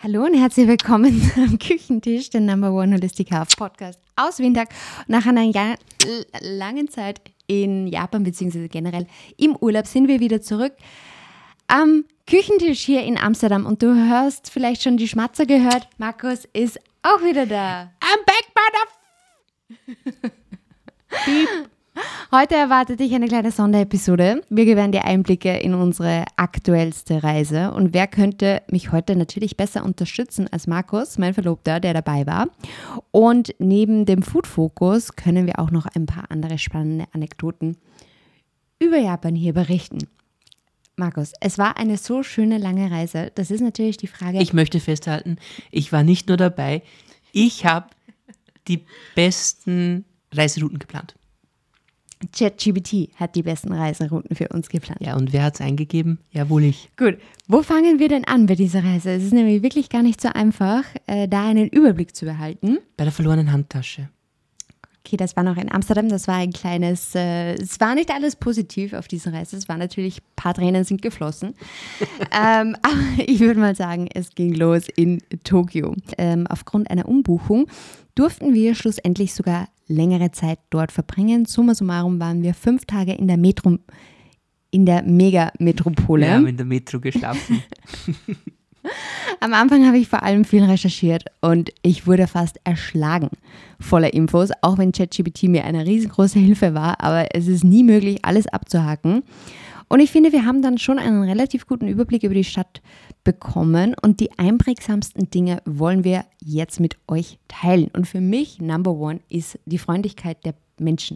Hallo und herzlich willkommen am Küchentisch, der Number One Holistic Health Podcast aus Windhoek. Nach einer langen Zeit in Japan bzw. generell im Urlaub sind wir wieder zurück am Küchentisch hier in Amsterdam und du hörst vielleicht schon die Schmatzer gehört. Markus ist auch wieder da. I'm back, mother... Heute erwartet dich eine kleine Sonderepisode. Wir gewähren dir Einblicke in unsere aktuellste Reise. Und wer könnte mich heute natürlich besser unterstützen als Markus, mein Verlobter, der dabei war. Und neben dem Food-Fokus können wir auch noch ein paar andere spannende Anekdoten über Japan hier berichten. Markus, es war eine so schöne lange Reise. Das ist natürlich die Frage. Ich möchte festhalten, ich war nicht nur dabei, ich habe die besten Reiserouten geplant. ChatGPT hat die besten Reiserouten für uns geplant. Ja, und wer hat es eingegeben? Ja, wohl ich. Gut, wo fangen wir denn an bei dieser Reise? Es ist nämlich wirklich gar nicht so einfach, da einen Überblick zu behalten. Bei der verlorenen Handtasche. Okay, das war noch in Amsterdam, das war ein kleines, es war nicht alles positiv auf dieser Reise, es war natürlich, ein paar Tränen sind geflossen, aber ich würde mal sagen, es ging los in Tokio. Aufgrund einer Umbuchung durften wir schlussendlich sogar längere Zeit dort verbringen. Summa summarum waren wir 5 Tage in der Mega-Metropole. Wir haben in der Metro geschlafen. Am Anfang habe ich vor allem viel recherchiert und ich wurde fast erschlagen voller Infos, auch wenn ChatGPT mir eine riesengroße Hilfe war, aber es ist nie möglich, alles abzuhaken. Und ich finde, wir haben dann schon einen relativ guten Überblick über die Stadt bekommen und die einprägsamsten Dinge wollen wir jetzt mit euch teilen. Und für mich Number One ist die Freundlichkeit der Menschen.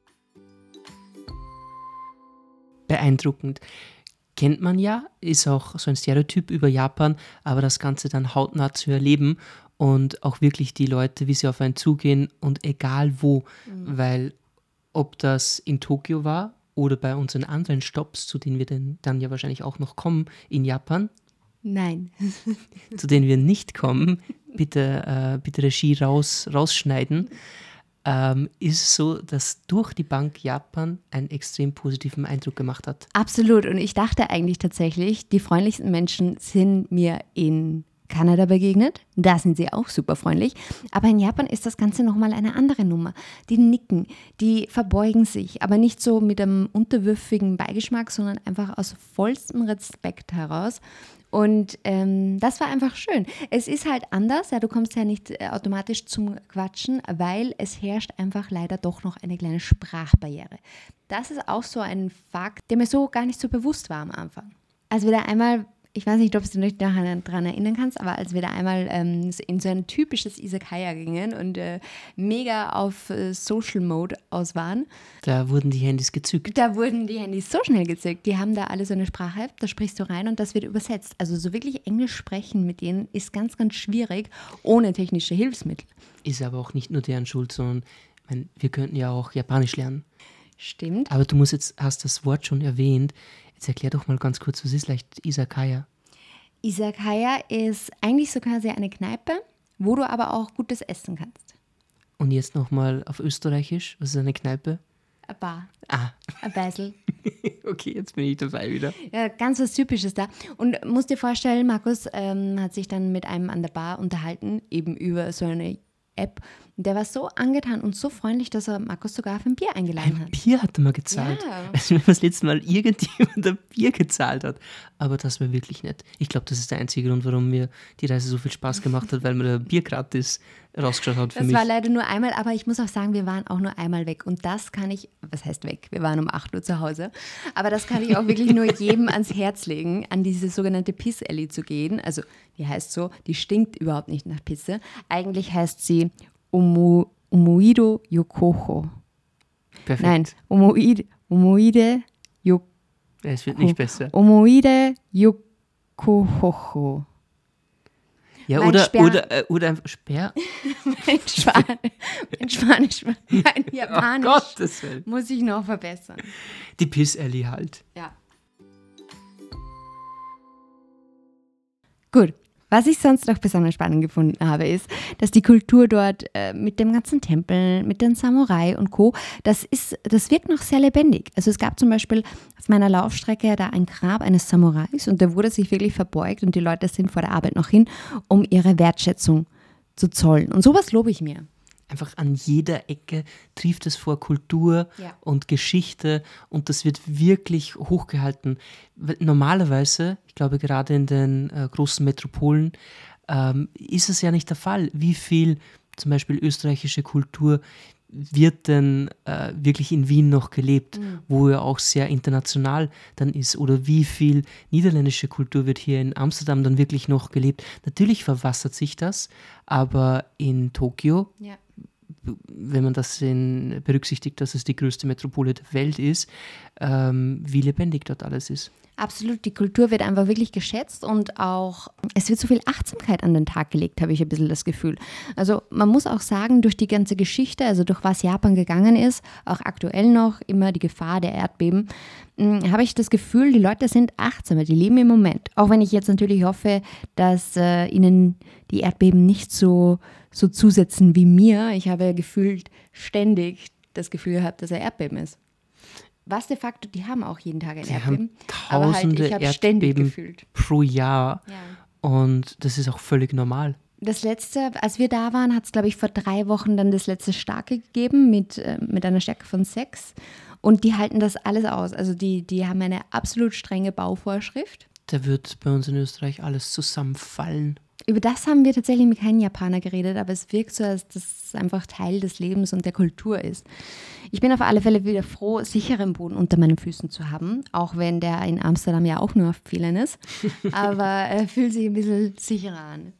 Beeindruckend. Kennt man ja, ist auch so ein Stereotyp über Japan, aber das Ganze dann hautnah zu erleben und auch wirklich die Leute, wie sie auf einen zugehen und egal wo, weil ob das in Tokio war oder bei unseren anderen Stops, zu denen wir dann ja wahrscheinlich auch noch kommen in Japan. Nein. Zu denen wir nicht kommen, bitte Regie rausschneiden. Ist es so, dass durch die Bank Japan einen extrem positiven Eindruck gemacht hat. Absolut. Und ich dachte eigentlich tatsächlich, die freundlichsten Menschen sind mir in Kanada begegnet. Da sind sie auch super freundlich. Aber in Japan ist das Ganze nochmal eine andere Nummer. Die nicken, die verbeugen sich, aber nicht so mit einem unterwürfigen Beigeschmack, sondern einfach aus vollstem Respekt heraus. Und das war einfach schön. Es ist halt anders, ja, du kommst ja nicht automatisch zum Quatschen, weil es herrscht einfach leider doch noch eine kleine Sprachbarriere. Das ist auch so ein Fakt, der mir so gar nicht so bewusst war am Anfang. Als wir da einmal, ich weiß nicht, ob du dich daran erinnern kannst, aber als wir da einmal in so ein typisches Izakaya gingen und mega auf Social Mode aus waren. Da wurden die Handys gezückt. Da wurden die Handys so schnell gezückt. Die haben da alle so eine Sprache, da sprichst du rein und das wird übersetzt. Also so wirklich Englisch sprechen mit denen ist ganz, ganz schwierig, ohne technische Hilfsmittel. Ist aber auch nicht nur deren Schuld, sondern ich meine, wir könnten ja auch Japanisch lernen. Stimmt. Aber hast das Wort schon erwähnt. Jetzt erklär doch mal ganz kurz, was ist vielleicht Izakaya? Izakaya ist eigentlich so quasi eine Kneipe, wo du aber auch gutes essen kannst. Und jetzt nochmal auf Österreichisch, was ist eine Kneipe? Eine Bar. Ah. Ein Beisel. Okay, jetzt bin ich dabei wieder. Ja, ganz was Typisches da. Und musst dir vorstellen, Markus hat sich dann mit einem an der Bar unterhalten, eben über so eine App. Und der war so angetan und so freundlich, dass er Markus sogar auf ein Bier eingeladen hat. Bier hat er mal gezahlt. Ja. Also wenn das letzte Mal irgendjemand ein Bier gezahlt hat. Aber das war wirklich nett. Ich glaube, das ist der einzige Grund, warum mir die Reise so viel Spaß gemacht hat, weil mir der Bier gratis rausgeschaut hat für mich. Das war leider nur einmal, aber ich muss auch sagen, wir waren auch nur einmal weg. Und das kann ich, was heißt weg? Wir waren um 8 Uhr zu Hause. Aber das kann ich auch wirklich nur jedem ans Herz legen, an diese sogenannte Piss-Alley zu gehen. Also die heißt so, die stinkt überhaupt nicht nach Pisse. Eigentlich heißt sie Omoido Yokoho. Perfekt. Nein, Omoide Yokoho. Es wird nicht besser. Omoide Yokoho. Ja, Mein oder ein Sperr. Mein Spanisch, mein Japanisch Oh Gottes Willen. muss ich noch verbessern. Die Piss-Alley halt. Ja. Gut, Was ich sonst noch besonders spannend gefunden habe, ist, dass die Kultur dort mit dem ganzen Tempel, mit den Samurai und Co., das wirkt noch sehr lebendig. Also es gab zum Beispiel auf meiner Laufstrecke da ein Grab eines Samurais und der wurde sich wirklich verbeugt und die Leute sind vor der Arbeit noch hin, um ihre Wertschätzung zu zollen. Und sowas lobe ich mir. Einfach an jeder Ecke trifft es vor Kultur und Geschichte und das wird wirklich hochgehalten. Normalerweise, ich glaube gerade in den großen Metropolen, ist es ja nicht der Fall. Wie viel zum Beispiel österreichische Kultur wird denn wirklich in Wien noch gelebt, wo ja auch sehr international dann ist? Oder wie viel niederländische Kultur wird hier in Amsterdam dann wirklich noch gelebt? Natürlich verwassert sich das, aber in Tokio, wenn man das berücksichtigt, dass es die größte Metropole der Welt ist, wie lebendig dort alles ist. Absolut, die Kultur wird einfach wirklich geschätzt und auch, es wird so viel Achtsamkeit an den Tag gelegt, habe ich ein bisschen das Gefühl. Also man muss auch sagen, durch die ganze Geschichte, also durch was Japan gegangen ist, auch aktuell noch immer die Gefahr der Erdbeben, habe ich das Gefühl, die Leute sind achtsamer, die leben im Moment. Auch wenn ich jetzt natürlich hoffe, dass ihnen die Erdbeben nicht so zusetzen wie mir. Ich habe gefühlt ständig das Gefühl gehabt, dass er Erdbeben ist. Was de facto, die haben auch jeden Tag ein Erdbeben. Aber halt, ich habe ständig gefühlt. Pro Jahr. Ja. Und das ist auch völlig normal. Das letzte, als wir da waren, hat es, glaube ich, vor 3 Wochen dann das letzte starke gegeben mit einer Stärke von 6. Und die halten das alles aus. Also die haben eine absolut strenge Bauvorschrift. Da wird bei uns in Österreich alles zusammenfallen. Über das haben wir tatsächlich mit keinem Japaner geredet, aber es wirkt so, als dass es einfach Teil des Lebens und der Kultur ist. Ich bin auf alle Fälle wieder froh, sicheren Boden unter meinen Füßen zu haben, auch wenn der in Amsterdam ja auch nur auf Pfählen ist, aber er fühlt sich ein bisschen sicherer an.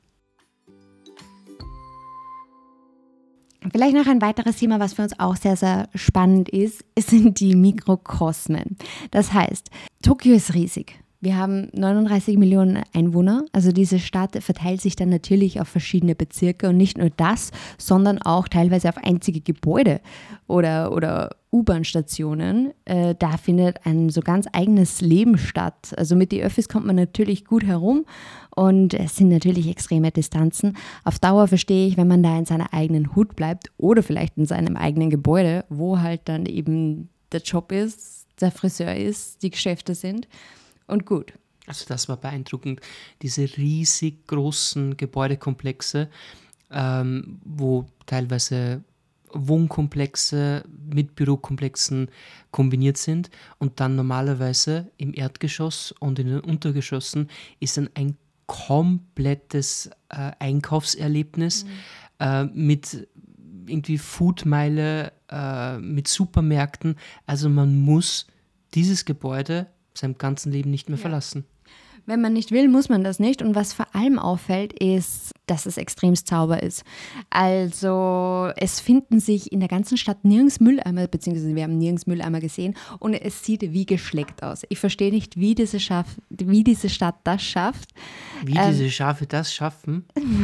Vielleicht noch ein weiteres Thema, was für uns auch sehr, sehr spannend ist, sind die Mikrokosmen. Das heißt, Tokio ist riesig. Wir haben 39 Millionen Einwohner, also diese Stadt verteilt sich dann natürlich auf verschiedene Bezirke und nicht nur das, sondern auch teilweise auf einzige Gebäude oder U-Bahn-Stationen. Da findet ein so ganz eigenes Leben statt. Also mit den Öffis kommt man natürlich gut herum und es sind natürlich extreme Distanzen. Auf Dauer verstehe ich, wenn man da in seiner eigenen Hut bleibt oder vielleicht in seinem eigenen Gebäude, wo halt dann eben der Job ist, der Friseur ist, die Geschäfte sind. Und gut. Also das war beeindruckend. Diese riesig großen Gebäudekomplexe, wo teilweise Wohnkomplexe mit Bürokomplexen kombiniert sind und dann normalerweise im Erdgeschoss und in den Untergeschossen ist dann ein komplettes Einkaufserlebnis mit irgendwie Foodmeile, mit Supermärkten. Also man muss dieses Gebäude seinem ganzen Leben nicht mehr verlassen. Wenn man nicht will, muss man das nicht. Und was vor allem auffällt, ist, dass es extremst sauber ist. Also es finden sich in der ganzen Stadt nirgends Mülleimer, beziehungsweise wir haben nirgends Mülleimer gesehen und es sieht wie geschleckt aus. Ich verstehe nicht, wie diese Stadt das schafft. Wie diese Schafe das schaffen?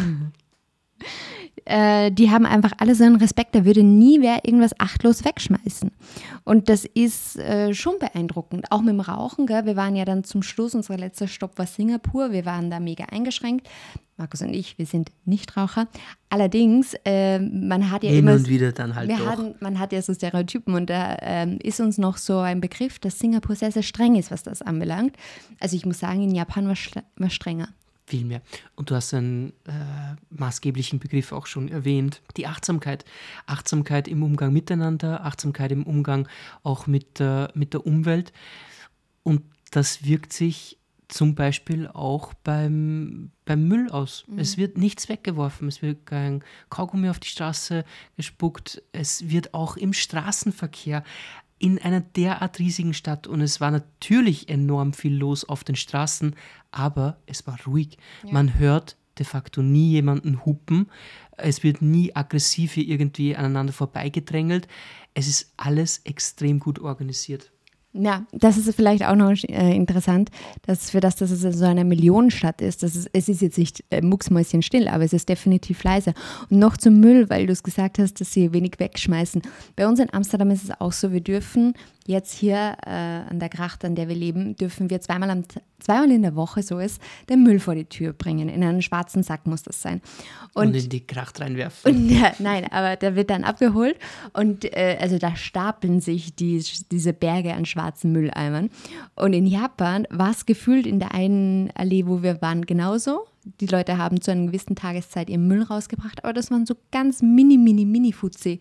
Die haben einfach alle so einen Respekt, da würde nie wer irgendwas achtlos wegschmeißen. Und das ist schon beeindruckend. Auch mit dem Rauchen, gell? Wir waren ja dann zum Schluss, unser letzter Stopp war Singapur, wir waren da mega eingeschränkt. Markus und ich, wir sind Nichtraucher. Allerdings, man hat ja hin immer... und wieder dann halt doch. Man hat ja so Stereotypen und da ist uns noch so ein Begriff, dass Singapur sehr, sehr streng ist, was das anbelangt. Also ich muss sagen, in Japan war strenger. Viel mehr. Und du hast einen maßgeblichen Begriff auch schon erwähnt, die Achtsamkeit. Achtsamkeit im Umgang miteinander, Achtsamkeit im Umgang auch mit der Umwelt. Und das wirkt sich zum Beispiel auch beim Müll aus. Es wird nichts weggeworfen, es wird kein Kaugummi auf die Straße gespuckt, es wird auch im Straßenverkehr in einer derart riesigen Stadt und es war natürlich enorm viel los auf den Straßen, aber es war ruhig. Ja. Man hört de facto nie jemanden hupen, es wird nie aggressiv hier irgendwie aneinander vorbeigedrängelt. Es ist alles extrem gut organisiert. Ja, das ist vielleicht auch noch interessant, dass dass es so eine Millionenstadt ist. Es ist jetzt nicht mucksmäuschenstill, aber es ist definitiv leise. Und noch zum Müll, weil du es gesagt hast, dass sie wenig wegschmeißen. Bei uns in Amsterdam ist es auch so, wir dürfen jetzt hier an der Gracht, an der wir leben, dürfen wir zweimal in der Woche, so ist, den Müll vor die Tür bringen. In einen schwarzen Sack muss das sein. Und in die Gracht reinwerfen. Und, ja, nein, aber der wird dann abgeholt und also da stapeln sich diese Berge an schwarzen Mülleimern. Und in Japan war es gefühlt in der einen Allee, wo wir waren, genauso. Die Leute haben zu einer gewissen Tageszeit ihren Müll rausgebracht, aber das waren so ganz mini Fuzzi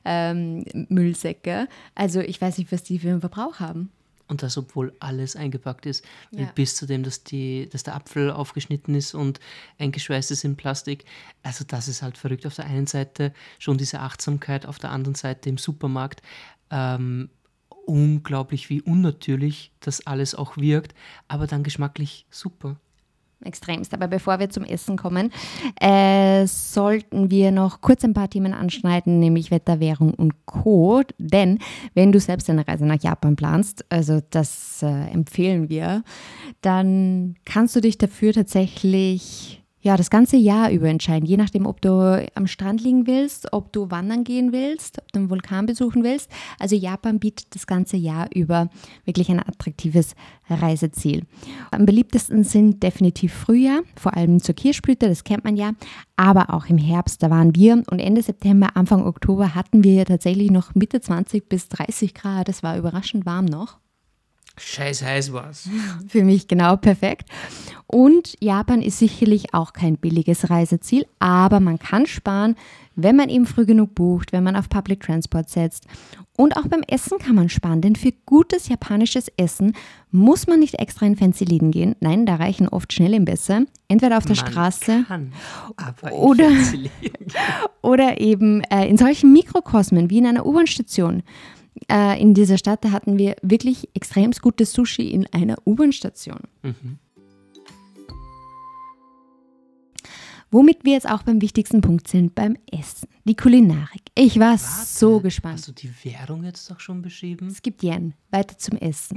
Müllsäcke. Also ich weiß nicht, was die für einen Verbrauch haben. Und das, obwohl alles eingepackt ist, Ja. bis zu dem, dass der Apfel aufgeschnitten ist und eingeschweißt ist in Plastik. Also das ist halt verrückt. Auf der einen Seite schon diese Achtsamkeit, auf der anderen Seite im Supermarkt. Unglaublich, wie unnatürlich das alles auch wirkt, aber dann geschmacklich super. Extremst. Aber bevor wir zum Essen kommen, sollten wir noch kurz ein paar Themen anschneiden, nämlich Wetter, Währung und Co. Denn wenn du selbst eine Reise nach Japan planst, also das empfehlen wir, dann kannst du dich dafür tatsächlich das ganze Jahr über entscheiden, je nachdem, ob du am Strand liegen willst, ob du wandern gehen willst, ob du einen Vulkan besuchen willst. Also Japan bietet das ganze Jahr über wirklich ein attraktives Reiseziel. Am beliebtesten sind definitiv Frühjahr, vor allem zur Kirschblüte, das kennt man ja, aber auch im Herbst, da waren wir und Ende September, Anfang Oktober hatten wir tatsächlich noch Mitte 20 bis 30 Grad, das war überraschend warm noch. Scheiß heiß war's. Für mich genau perfekt. Und Japan ist sicherlich auch kein billiges Reiseziel, aber man kann sparen, wenn man eben früh genug bucht, wenn man auf Public Transport setzt. Und auch beim Essen kann man sparen, denn für gutes japanisches Essen muss man nicht extra in fancy Läden gehen. Nein, da reichen oft Schnellimbisse, entweder auf der Straße oder eben in solchen Mikrokosmen wie in einer U-Bahn-Station. In dieser Stadt, da hatten wir wirklich extrem gutes Sushi in einer U-Bahn-Station. Mhm. Womit wir jetzt auch beim wichtigsten Punkt sind, beim Essen. Die Kulinarik. Ich war so gespannt. Hast du die Währung jetzt doch schon beschrieben? Es gibt Yen. Weiter zum Essen.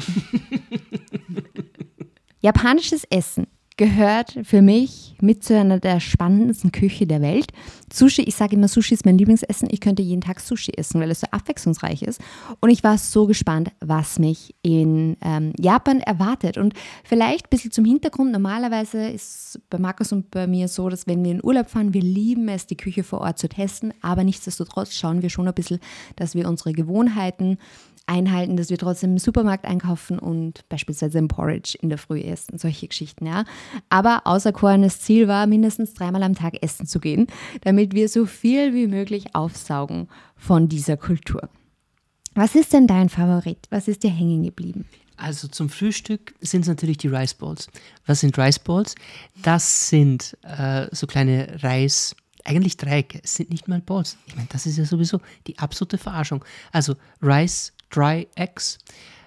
Japanisches Essen gehört für mich mit zu einer der spannendsten Küche der Welt. Sushi, ich sage immer, Sushi ist mein Lieblingsessen. Ich könnte jeden Tag Sushi essen, weil es so abwechslungsreich ist. Und ich war so gespannt, was mich in Japan erwartet. Und vielleicht ein bisschen zum Hintergrund. Normalerweise ist bei Markus und bei mir so, dass wenn wir in Urlaub fahren, wir lieben es, die Küche vor Ort zu testen. Aber nichtsdestotrotz schauen wir schon ein bisschen, dass wir unsere Gewohnheiten einhalten, dass wir trotzdem im Supermarkt einkaufen und beispielsweise im Porridge in der Früh essen, solche Geschichten, ja. Aber auserkorenes Ziel war, mindestens 3-mal am Tag essen zu gehen, damit wir so viel wie möglich aufsaugen von dieser Kultur. Was ist denn dein Favorit? Was ist dir hängen geblieben? Also zum Frühstück sind es natürlich die Rice Balls. Was sind Rice Balls? Das sind so kleine eigentlich Dreiecke, es sind nicht mal Balls. Ich meine, das ist ja sowieso die absolute Verarschung. Also Rice Dry Eggs,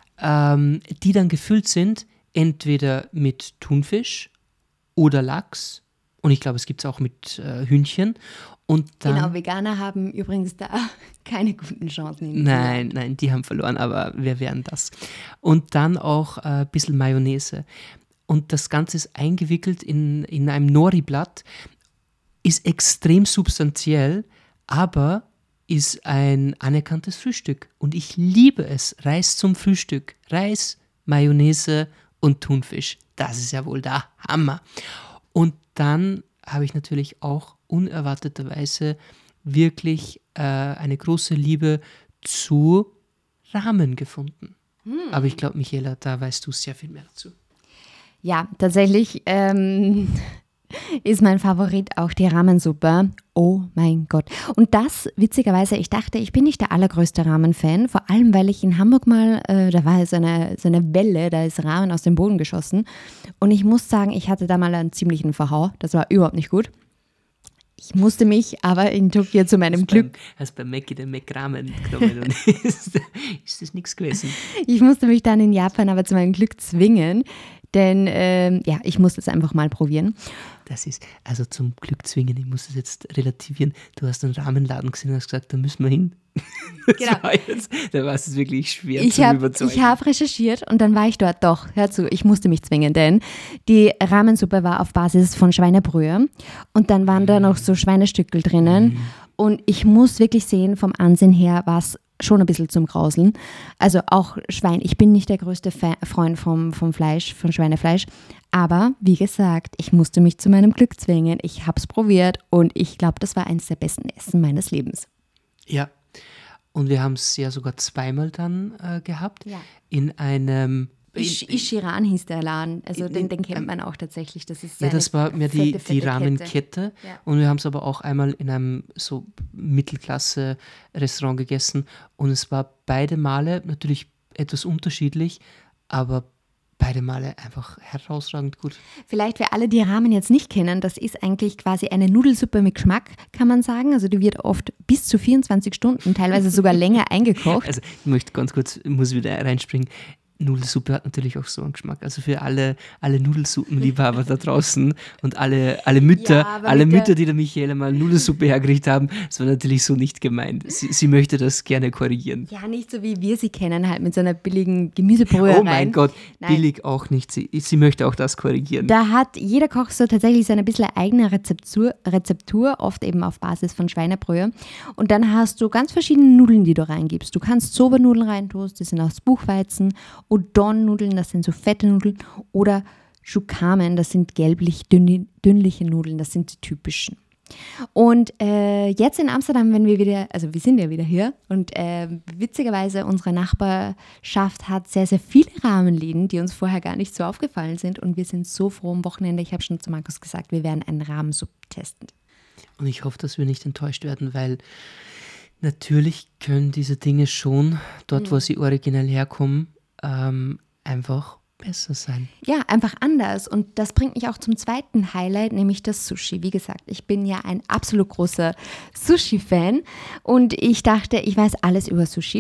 die dann gefüllt sind, entweder mit Thunfisch oder Lachs. Und ich glaube, es gibt es auch mit Hühnchen. Und dann, genau, Veganer haben übrigens da keine guten Chancen. Nein, die haben verloren, aber wer wären das? Und dann auch ein bisschen Mayonnaise. Und das Ganze ist eingewickelt in einem Nori-Blatt, ist extrem substanziell, aber ist ein anerkanntes Frühstück. Und ich liebe es. Reis zum Frühstück. Reis, Mayonnaise und Thunfisch. Das ist ja wohl der Hammer. Und dann habe ich natürlich auch unerwarteterweise wirklich eine große Liebe zu Ramen gefunden. Aber ich glaube, Michaela, da weißt du sehr viel mehr dazu. Ja, tatsächlich ist mein Favorit auch die Ramensuppe. Oh mein Gott. Und das, witzigerweise, ich dachte, ich bin nicht der allergrößte Ramen-Fan, vor allem, weil ich in Hamburg mal, da war so eine Welle, da ist Ramen aus dem Boden geschossen. Und ich muss sagen, ich hatte da mal einen ziemlichen Verhau. Das war überhaupt nicht gut. Ich musste mich aber in Tokio zu meinem Glück... Hast bei Mackie den Mac-Ramen genommen und ist das nichts gewesen? Ich musste mich dann in Japan aber zu meinem Glück zwingen, Denn ja, ich muss das einfach mal probieren. Das ist, also zum Glück zwingen, ich muss das jetzt relativieren. Du hast einen Ramenladen gesehen und hast gesagt, da müssen wir hin. Genau. Da war es wirklich schwer Ich zu habe überzeugen. recherchiert und dann war ich dort. Doch, hör zu, ich musste mich zwingen, denn die Ramensuppe war auf Basis von Schweinebrühe und dann waren da noch so Schweinestückel drinnen und ich muss wirklich sehen, vom Ansehen her war es schon ein bisschen zum Grauseln. Also auch Schwein, ich bin nicht der größte Freund vom Fleisch, von Schweinefleisch, aber wie gesagt, ich musste mich zu meinem Glück zwingen. Ich habe es probiert und ich glaube, das war eines der besten Essen meines Lebens. Ja, und wir haben es ja sogar zweimal dann gehabt. Ja. In einem... Ishiran hieß der Laden, also den kennt man auch tatsächlich. Das ist Ja, das war mehr die fette Rahmenkette. Ja. Und wir haben es aber auch einmal in einem so Mittelklasse-Restaurant gegessen. Und es war beide Male natürlich etwas unterschiedlich, aber beide Male einfach herausragend gut. Vielleicht für alle, die Ramen jetzt nicht kennen, das ist eigentlich quasi eine Nudelsuppe mit Geschmack, kann man sagen. Also die wird oft bis zu 24 Stunden, teilweise sogar länger eingekocht. Also ich möchte ganz kurz, muss wieder reinspringen. Nudelsuppe hat natürlich auch so einen Geschmack. Also für alle Nudelsuppenliebhaber da draußen und alle Mütter, Ja, Mütter, die der Michaela mal Nudelsuppe hergerichtet haben, das war natürlich so nicht gemeint. Sie möchte das gerne korrigieren. Ja, nicht so wie wir sie kennen, halt mit so einer billigen Gemüsebrühe Oh mein Gott, Nein. billig auch nicht. Sie möchte auch das korrigieren. Da hat jeder Koch so tatsächlich so ein bisschen eigene Rezeptur, oft eben auf Basis von Schweinebrühe. Und dann hast du ganz verschiedene Nudeln, die du reingibst. Du kannst Soba-Nudeln reintun, die sind aus Buchweizen, Udon-Nudeln, das sind so fette Nudeln, oder Shukamen, das sind gelblich-dünnliche Nudeln, das sind die typischen. Und jetzt in Amsterdam, wenn wir wieder, also wir sind ja wieder hier und witzigerweise unsere Nachbarschaft hat sehr, sehr viele Rahmenläden, die uns vorher gar nicht so aufgefallen sind und wir sind so froh am Wochenende, ich habe schon zu Markus gesagt, wir werden einen Rahmensuppe testen. Und ich hoffe, dass wir nicht enttäuscht werden, weil natürlich können diese Dinge schon, dort wo sie originell herkommen, einfach besser sein. Ja, einfach anders. Und das bringt mich auch zum zweiten Highlight, nämlich das Sushi. Wie gesagt, ich bin ja ein absolut großer Sushi-Fan und ich dachte, ich weiß alles über Sushi.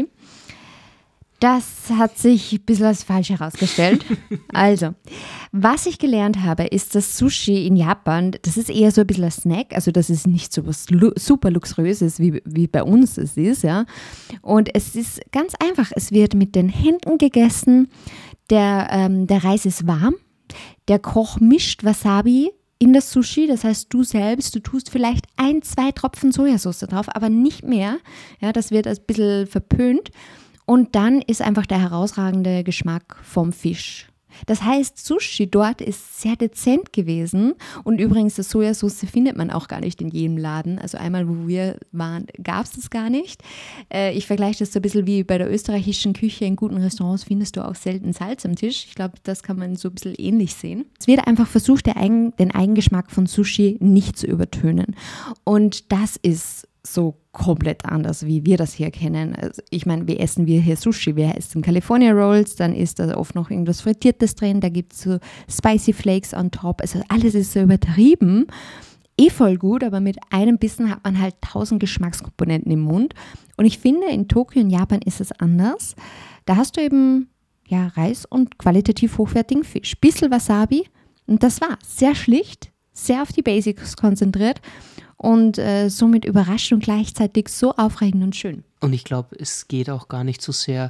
Das hat sich ein bisschen als falsch herausgestellt. Also, was ich gelernt habe, ist, dass Sushi in Japan, das ist eher so ein bisschen ein Snack, also das ist nicht so was super luxuriöses, wie bei uns es ist, ja. Und es ist ganz einfach, es wird mit den Händen gegessen, der Reis ist warm, der Koch mischt Wasabi in das Sushi, das heißt du tust vielleicht 1-2 Tropfen Sojasauce drauf, aber nicht mehr, ja, das wird ein bisschen verpönt. Und dann ist einfach der herausragende Geschmack vom Fisch. Das heißt, Sushi dort ist sehr dezent gewesen und übrigens, das Sojasauce findet man auch gar nicht in jedem Laden. Also einmal, wo wir waren, gab es das gar nicht. Ich vergleiche das so ein bisschen wie bei der österreichischen Küche. In guten Restaurants findest du auch selten Salz am Tisch. Ich glaube, das kann man so ein bisschen ähnlich sehen. Es wird einfach versucht, den Eigengeschmack von Sushi nicht zu übertönen. Und das ist so komplett anders, wie wir das hier kennen. Also ich meine, wir essen hier Sushi, wir essen California Rolls, dann ist da oft noch irgendwas Frittiertes drin, da gibt es so Spicy Flakes on top, also alles ist so übertrieben, voll gut, aber mit einem Bissen hat man halt 1000 Geschmackskomponenten im Mund und ich finde, in Tokio und Japan ist es anders. Da hast du eben ja, Reis und qualitativ hochwertigen Fisch, bisschen Wasabi und das war's. Sehr schlicht, sehr auf die Basics konzentriert und somit überrascht und gleichzeitig so aufregend und schön. Und ich glaube, es geht auch gar nicht so sehr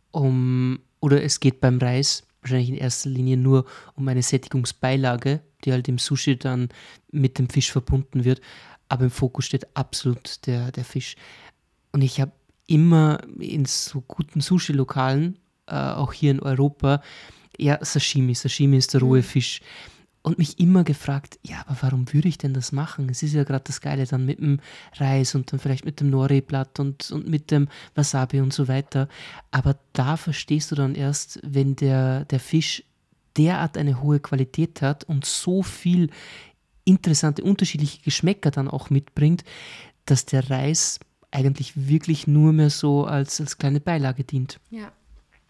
oder es geht beim Reis wahrscheinlich in erster Linie nur um eine Sättigungsbeilage, die halt im Sushi dann mit dem Fisch verbunden wird, aber im Fokus steht absolut der Fisch. Und ich habe immer in so guten Sushi-Lokalen, auch hier in Europa, ja, Sashimi ist der rohe Fisch. Und mich immer gefragt, ja, aber warum würde ich denn das machen? Es ist ja gerade das Geile dann mit dem Reis und dann vielleicht mit dem Nori-Blatt und mit dem Wasabi und so weiter. Aber da verstehst du dann erst, wenn der Fisch derart eine hohe Qualität hat und so viel interessante, unterschiedliche Geschmäcker dann auch mitbringt, dass der Reis eigentlich wirklich nur mehr so als kleine Beilage dient. Ja.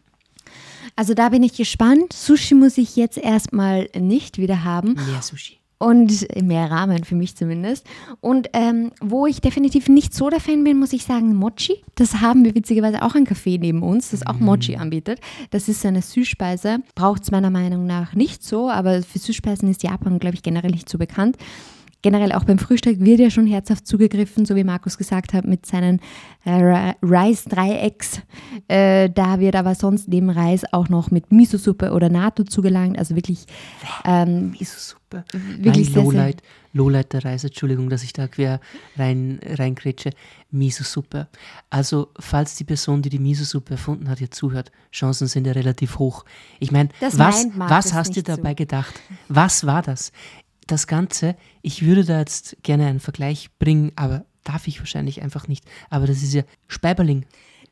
Also da bin ich gespannt. Sushi muss ich jetzt erstmal nicht wieder haben. Mehr Sushi. Und mehr Ramen für mich zumindest. Und wo ich definitiv nicht so der Fan bin, muss ich sagen, Mochi. Das haben wir witzigerweise auch ein Café neben uns, das auch Mochi anbietet. Das ist eine Süßspeise. Braucht es meiner Meinung nach nicht so, aber für Süßspeisen ist Japan, glaube ich, generell nicht so bekannt. Generell auch beim Frühstück wird ja schon herzhaft zugegriffen, so wie Markus gesagt hat, mit seinen Reis-Dreiecks. Da wird aber sonst neben Reis auch noch mit Miso-Suppe oder Natto zugelangt. Also wirklich Miso-Suppe. Wirklich Nein, Lowlight der Reise, Entschuldigung, dass ich da quer reingrätsche. Miso-Suppe. Also, falls die Person, die Miso-Suppe erfunden hat, hier zuhört, Chancen sind ja relativ hoch. Ich meine, was hast du dabei gedacht? Was war das? Das Ganze, ich würde da jetzt gerne einen Vergleich bringen, aber darf ich wahrscheinlich einfach nicht. Aber das ist ja Speiberling.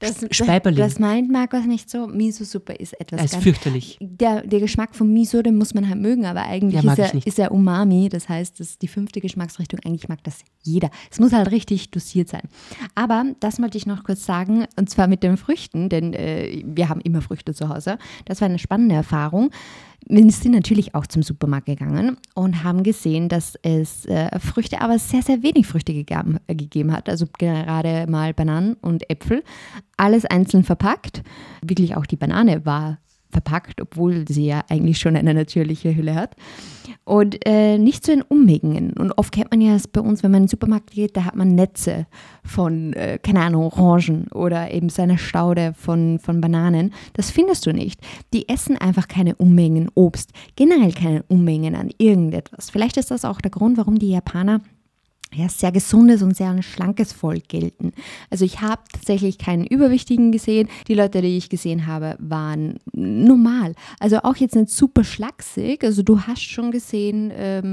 Das meint Markus nicht so. Miso-Suppe ist etwas ganz fürchterlich. Der Geschmack von Miso, den muss man halt mögen, aber eigentlich ist er Umami. Das heißt, das ist die 5. Geschmacksrichtung. Eigentlich mag das jeder. Es muss halt richtig dosiert sein. Aber das wollte ich noch kurz sagen, und zwar mit den Früchten, denn wir haben immer Früchte zu Hause. Das war eine spannende Erfahrung. Wir sind natürlich auch zum Supermarkt gegangen und haben gesehen, dass es Früchte, aber sehr, sehr wenig Früchte gegeben hat. Also gerade mal Bananen und Äpfel. Alles einzeln verpackt. Wirklich auch die Banane war verpackt, obwohl sie ja eigentlich schon eine natürliche Hülle hat. Und nicht so in Unmengen. Und oft kennt man ja es bei uns, wenn man in den Supermarkt geht, da hat man Netze von, keine Ahnung, Orangen oder eben so eine Staude von Bananen. Das findest du nicht. Die essen einfach keine Unmengen Obst, generell keine Unmengen an irgendetwas. Vielleicht ist das auch der Grund, warum die Japaner sehr gesundes und sehr schlankes Volk gelten. Also ich habe tatsächlich keinen Überwichtigen gesehen. Die Leute, die ich gesehen habe, waren normal. Also auch jetzt nicht super schlaksig. Also du hast schon gesehen,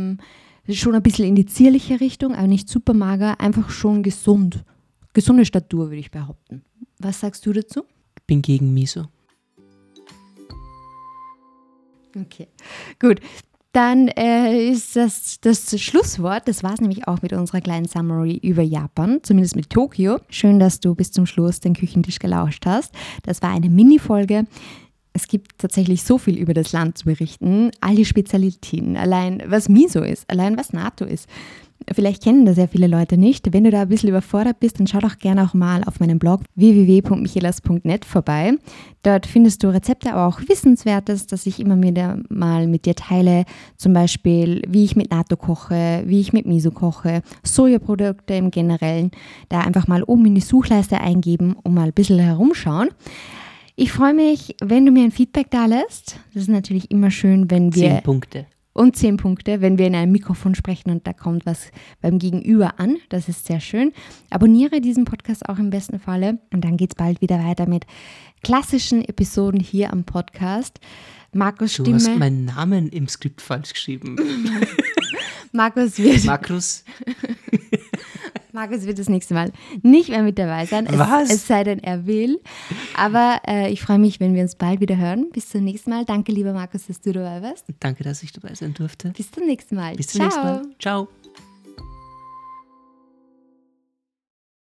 schon ein bisschen in die zierliche Richtung, aber nicht super mager, einfach schon gesund. Gesunde Statur, würde ich behaupten. Was sagst du dazu? Ich bin gegen Miso. Okay, gut. Dann ist das Schlusswort. Das war es nämlich auch mit unserer kleinen Summary über Japan, zumindest mit Tokio. Schön, dass du bis zum Schluss den Küchentisch gelauscht hast. Das war eine Mini-Folge. Es gibt tatsächlich so viel über das Land zu berichten. All die Spezialitäten, allein was Miso ist, allein was Natto ist. Vielleicht kennen das ja viele Leute nicht. Wenn du da ein bisschen überfordert bist, dann schau doch gerne auch mal auf meinem Blog www.michelas.net vorbei. Dort findest du Rezepte, aber auch Wissenswertes, das ich immer wieder mal mit dir teile. Zum Beispiel, wie ich mit Natto koche, wie ich mit Miso koche, Sojaprodukte im Generellen. Da einfach mal oben in die Suchleiste eingeben und mal ein bisschen herumschauen. Ich freue mich, wenn du mir ein Feedback da lässt. Das ist natürlich immer schön, wenn wir... 10 Punkte. Und 10 Punkte, wenn wir in einem Mikrofon sprechen und da kommt was beim Gegenüber an. Das ist sehr schön. Abonniere diesen Podcast auch im besten Falle und dann geht es bald wieder weiter mit klassischen Episoden hier am Podcast. Markus' Stimme... Du hast meinen Namen im Skript falsch geschrieben. Markus wird das nächste Mal nicht mehr mit dabei sein. Es sei denn, er will. Aber ich freue mich, wenn wir uns bald wieder hören. Bis zum nächsten Mal. Danke, lieber Markus, dass du dabei warst. Danke, dass ich dabei sein durfte. Bis zum nächsten Mal. Bis zum nächsten Mal. Ciao.